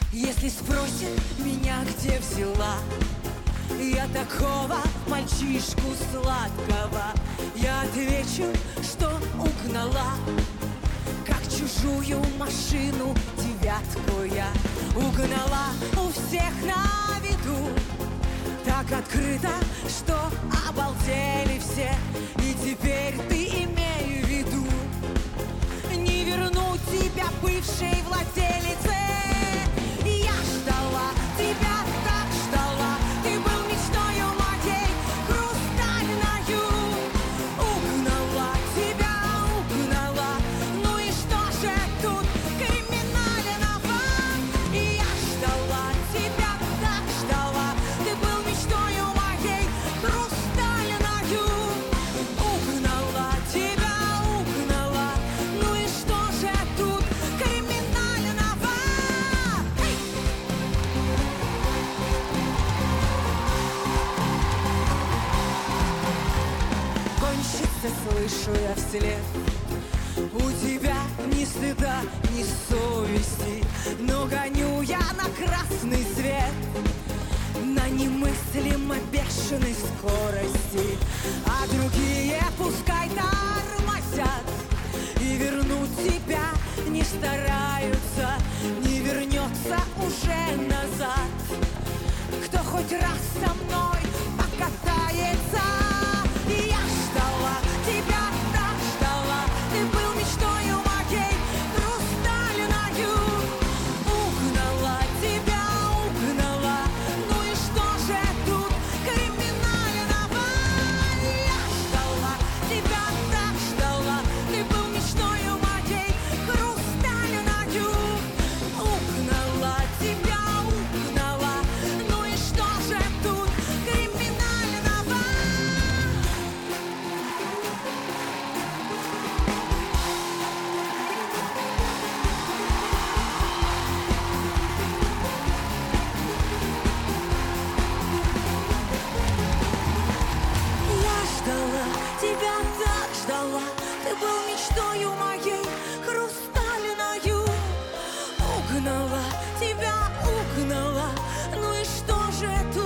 Если спросят меня, где взяла я такого мальчишку сладкого, я отвечу, что угнала, как чужую машину девятку я угнала у всех на виду, так открыто, что обалдели все. И теперь ты имей в виду, не верну тебя бывшей владелице. Я ждала тебя, так ждала, ты был мечтою моей хрустальною. Угнала тебя, угнала, ну и что же тут криминального? Я ждала тебя, так ждала, ты был мечтою моей хрустальною. Угнала тебя, угнала, ну и что же тут криминального? Кончится, слышу я вслед, у тебя ни стыда, ни совести, но гоню я на красный свет на немыслимо бешеной скорости, а другие пускай тормозят и вернуть тебя не стараются, не вернется уже назад, кто хоть раз со мной покатается. И я ждала тебя, так ждала, ты был мечтою моей хрустальною. Угнала тебя, угнала, ну и что же тут криминального? Я ждала тебя, так ждала, ты был мечтою моей хрустальною. Угнала тебя, угнала, ну и что же тут криминального? Я ждала тебя, так ждала, ты был мечтою моей хрустальною. Угнала тебя, угнала, ну и что же тут